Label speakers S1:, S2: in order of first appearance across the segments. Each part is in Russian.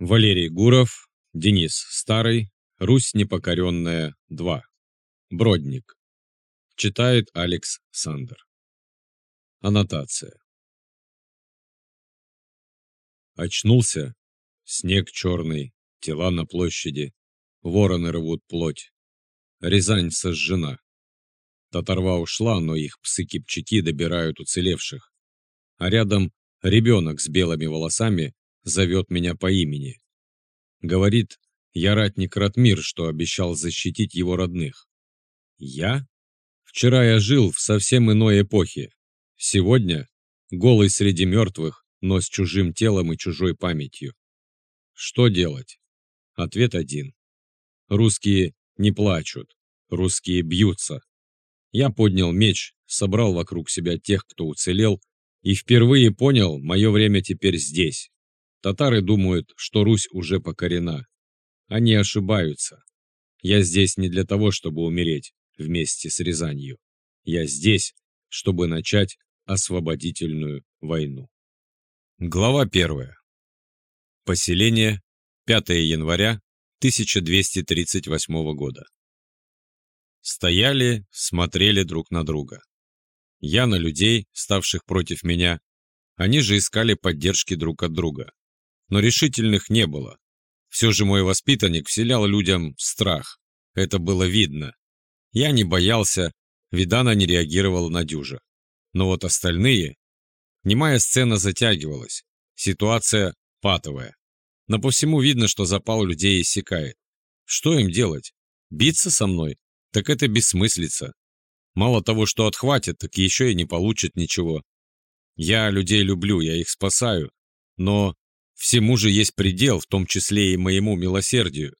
S1: Валерий Гуров, Денис Старый, Русь непокоренная 2. Бродник. Читает Алекс Сандер. Аннотация. Очнулся, снег черный, тела на площади, вороны рвут плоть. Рязань сожжена. Татарва ушла, но их псы-кипчаки добирают уцелевших. А рядом ребенок с белыми волосами зовет меня по имени. Говорит, я ратник Ратмир, что обещал защитить его родных. Я? Вчера я жил в совсем иной эпохе. Сегодня голый среди мертвых, но с чужим телом и чужой памятью. Что делать? Ответ один. Русские не плачут, русские бьются. Я поднял меч, собрал вокруг себя тех, кто уцелел, и впервые понял, мое время теперь здесь. Татары думают, что Русь уже покорена. Они ошибаются. Я здесь не для того, чтобы умереть вместе с Рязанью. Я здесь, чтобы начать освободительную войну. Глава 1. Поселение. 5 января 1238 года. Стояли, смотрели друг на друга. Я на людей, ставших против меня. Они же искали поддержки друг от друга. Но решительных не было. Все же мой воспитанник вселял людям страх. Это было видно. Я не боялся, Видана не реагировала на дюжа. Но вот остальные... Немая сцена затягивалась. Ситуация патовая. Но по всему видно, что запал людей иссякает. Что им делать? Биться со мной? Так это бессмыслица. Мало того, что отхватят, так еще и не получат ничего. Я людей люблю, я их спасаю. Но всему же есть предел, в том числе и моему милосердию.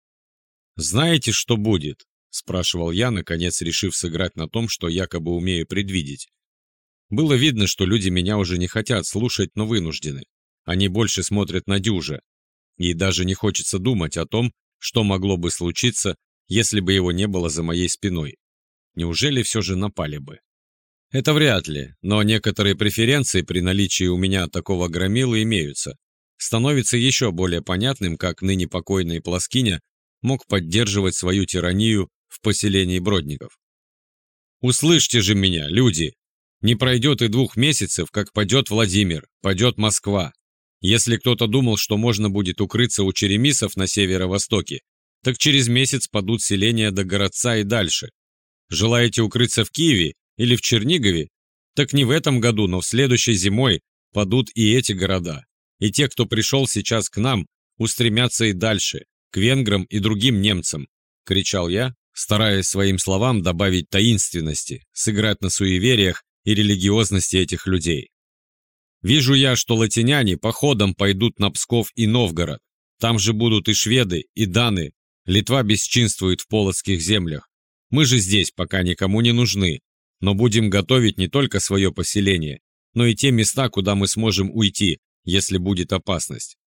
S1: «Знаете, что будет?» – спрашивал я, наконец решив сыграть на том, что якобы умею предвидеть. Было видно, что люди меня уже не хотят слушать, но вынуждены. Они больше смотрят на дюжа. И даже не хочется думать о том, что могло бы случиться, если бы его не было за моей спиной. Неужели все же напали бы? Это вряд ли, но некоторые преференции при наличии у меня такого громилы имеются. Становится еще более понятным, как ныне покойный Плоскиня мог поддерживать свою тиранию в поселении Бродников. «Услышьте же меня, люди! Не пройдет и 2 месяцев, как падет Владимир, падет Москва. Если кто-то думал, что можно будет укрыться у черемисов на северо-востоке, так через месяц падут селения до городца и дальше. Желаете укрыться в Киеве или в Чернигове? Так не в этом году, но в следующей зимой падут и эти города. И те, кто пришел сейчас к нам, устремятся и дальше, к венграм и другим немцам», — кричал я, стараясь своим словам добавить таинственности, сыграть на суевериях и религиозности этих людей. «Вижу я, что латиняне походом пойдут на Псков и Новгород. Там же будут и шведы, и даны. Литва бесчинствует в полоцких землях. Мы же здесь пока никому не нужны, но будем готовить не только свое поселение, но и те места, куда мы сможем уйти, если будет опасность».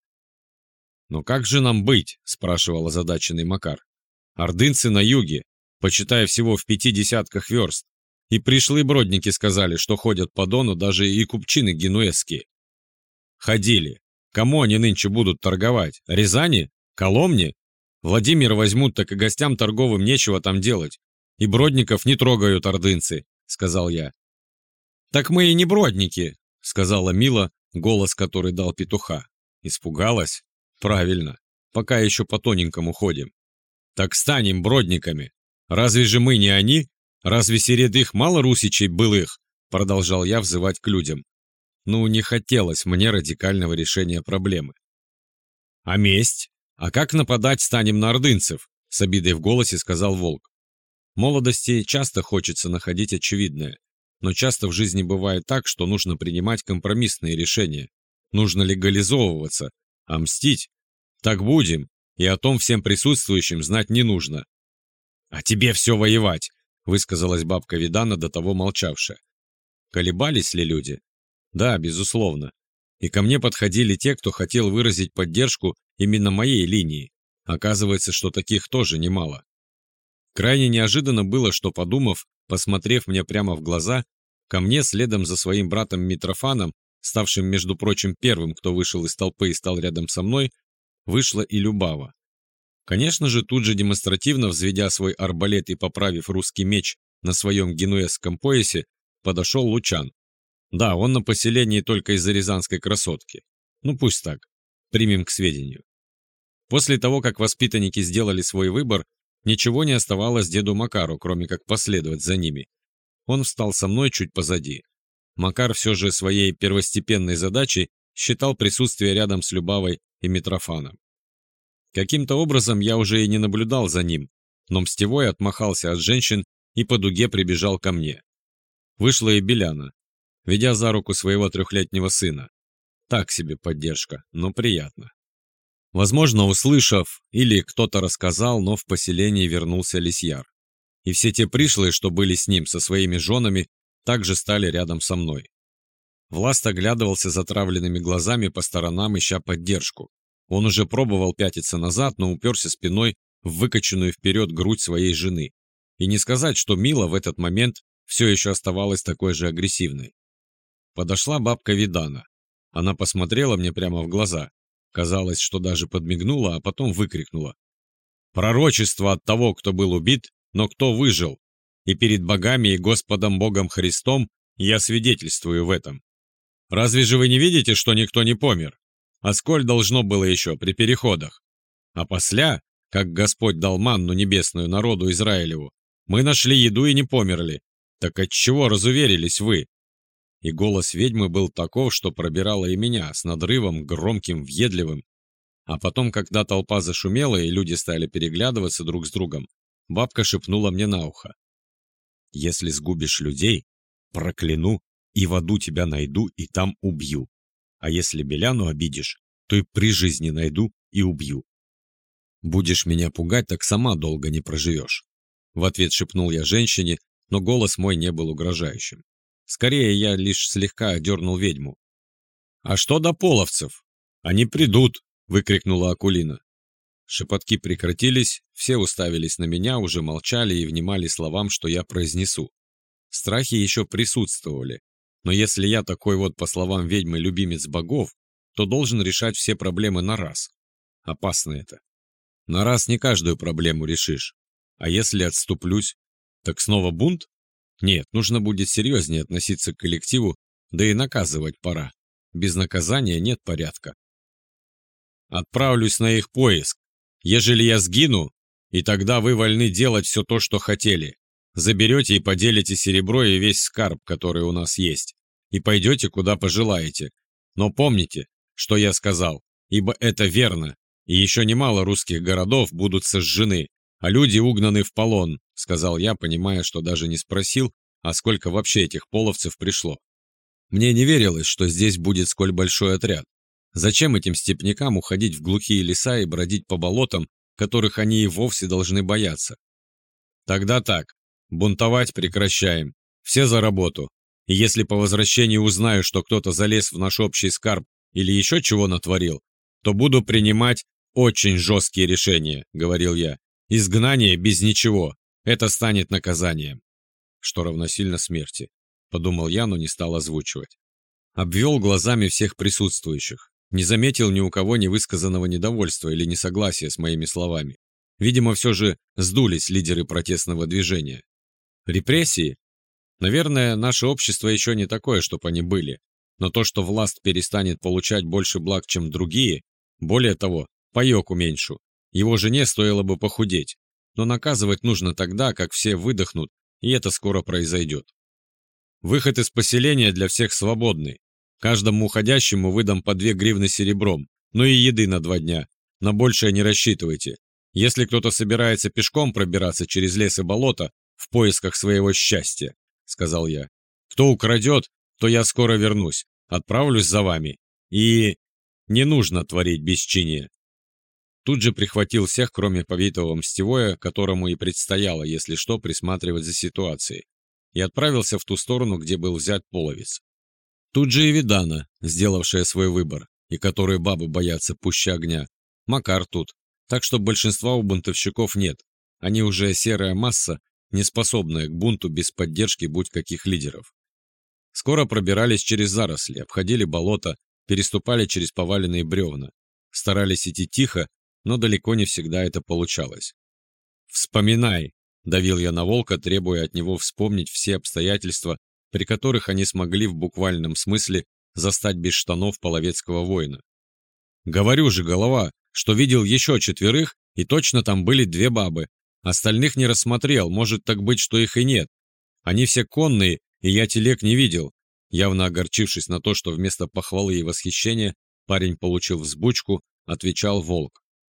S1: «Но как же нам быть?» – спрашивал озадаченный Макар. «Ордынцы на юге, почитай всего в 50 верст. И пришлые бродники сказали, что ходят по Дону даже и купчины генуэзские». «Ходили. Кому они нынче будут торговать? Рязани? Коломне? Владимир возьмут, так и гостям торговым нечего там делать. И бродников не трогают ордынцы», – сказал я. «Так мы и не бродники», – сказала Мила, голос который дал петуха. Испугалась? Правильно, пока еще по тоненькому ходим. «Так станем бродниками. Разве же мы не они? Разве среди их мало русичей былых?» – продолжал я взывать к людям. Ну, не хотелось мне радикального решения проблемы. «А месть? А как нападать станем на ордынцев?» – с обидой в голосе сказал Волк. В молодости часто хочется находить очевидное, но часто в жизни бывает так, что нужно принимать компромиссные решения. Нужно легализовываться, а мстить? Так будем, и о том всем присутствующим знать не нужно. «А тебе все воевать!» – высказалась бабка Видана, до того молчавшая. Колебались ли люди? Да, безусловно. И ко мне подходили те, кто хотел выразить поддержку именно моей линии. Оказывается, что таких тоже немало. Крайне неожиданно было, что, подумав, посмотрев мне прямо в глаза, ко мне следом за своим братом Митрофаном, ставшим, между прочим, первым, кто вышел из толпы и стал рядом со мной, вышла и Любава. Конечно же, тут же демонстративно взведя свой арбалет и поправив русский меч на своем генуэзском поясе, подошел Лучан. Да, он на поселении только из-за рязанской красотки. Ну пусть так, примем к сведению. После того, как воспитанники сделали свой выбор, ничего не оставалось деду Макару, кроме как последовать за ними. Он встал со мной чуть позади. Макар все же своей первостепенной задачей считал присутствие рядом с Любавой и Митрофаном. Каким-то образом я уже и не наблюдал за ним, но Мстевой отмахался от женщин и по дуге прибежал ко мне. Вышла и Беляна, ведя за руку своего 3-летнего сына. Так себе поддержка, но приятно. Возможно, услышав, или кто-то рассказал, но в поселение вернулся Лисьяр. И все те пришлые, что были с ним, со своими женами, также стали рядом со мной. Власт оглядывался затравленными глазами по сторонам, ища поддержку. Он уже пробовал пятиться назад, но уперся спиной в выкоченную вперед грудь своей жены. И не сказать, что Мила в этот момент все еще оставалась такой же агрессивной. Подошла бабка Видана. Она посмотрела мне прямо в глаза. Казалось, что даже подмигнула, а потом выкрикнула: «Пророчество от того, кто был убит, но кто выжил, и перед богами и Господом Богом Христом я свидетельствую в этом. Разве же вы не видите, что никто не помер? А сколь должно было еще при переходах? А после, как Господь дал манну небесную народу Израилеву, мы нашли еду и не померли. Так отчего разуверились вы?» И голос ведьмы был таков, что пробирало и меня, с надрывом, громким, въедливым. А потом, когда толпа зашумела и люди стали переглядываться друг с другом, бабка шепнула мне на ухо: «Если сгубишь людей, прокляну, и в аду тебя найду и там убью. А если Беляну обидишь, то и при жизни найду и убью. Будешь меня пугать, так сама долго не проживешь». В ответ шепнул я женщине, но голос мой не был угрожающим. Скорее, я лишь слегка одернул ведьму. «А что до половцев? Они придут!» — выкрикнула Акулина. Шепотки прекратились, все уставились на меня, уже молчали и внимали словам, что я произнесу. Страхи еще присутствовали, но если я такой вот, по словам ведьмы, любимец богов, то должен решать все проблемы на раз. Опасно это. На раз не каждую проблему решишь. А если отступлюсь, так снова бунт? Нет, нужно будет серьезнее относиться к коллективу, да и наказывать пора. Без наказания нет порядка. Отправлюсь на их поиск. Ежели я сгину, и тогда вы вольны делать все то, что хотели. Заберете и поделите серебро и весь скарб, который у нас есть, и пойдете, куда пожелаете. Но помните, что я сказал, ибо это верно, и еще немало русских городов будут сожжены, а люди угнаны в полон», — сказал я, понимая, что даже не спросил, а сколько вообще этих половцев пришло. Мне не верилось, что здесь будет сколь большой отряд. Зачем этим степнякам уходить в глухие леса и бродить по болотам, которых они и вовсе должны бояться? Тогда так, бунтовать прекращаем, все за работу, и если по возвращении узнаю, что кто-то залез в наш общий скарб или еще чего натворил, то буду принимать очень жесткие решения, — говорил я. Изгнание без ничего, это станет наказанием. Что равносильно смерти, — подумал я, но не стал озвучивать. Обвел глазами всех присутствующих. Не заметил ни у кого невысказанного недовольства или несогласия с моими словами. Видимо, все же сдулись лидеры протестного движения. Репрессии? Наверное, наше общество еще не такое, чтоб они были. Но то, что власть перестанет получать больше благ, чем другие, более того, паёк уменьшу. Его жене стоило бы похудеть. Но наказывать нужно тогда, как все выдохнут, и это скоро произойдет. Выход из поселения для всех свободный. Каждому уходящему выдам по 2 гривны серебром, ну и еды на 2 дня. На большее не рассчитывайте. Если кто-то собирается пешком пробираться через лес и болото в поисках своего счастья, — сказал я, — кто украдет, то я скоро вернусь, отправлюсь за вами. И не нужно творить бесчиние. Тут же прихватил всех, кроме повитого Мстевоя, которому и предстояло, если что, присматривать за ситуацией, и отправился в ту сторону, где был взят половец. Тут же и Видана, сделавшая свой выбор, и которой бабы боятся пуще огня. Макар тут, так что большинства у бунтовщиков нет. Они уже серая масса, не способная к бунту без поддержки будь каких лидеров. Скоро пробирались через заросли, обходили болото, переступали через поваленные бревна. Старались идти тихо, но далеко не всегда это получалось. «Вспоминай!» – давил я на волка, требуя от него вспомнить все обстоятельства, при которых они смогли в буквальном смысле застать без штанов половецкого воина. «Говорю же, голова, что видел еще 4, и точно там были 2 бабы. Остальных не рассмотрел, может так быть, что их и нет. Они все конные, и я телег не видел». Явно огорчившись на то, что вместо похвалы и восхищения парень получил взбучку, отвечал волк.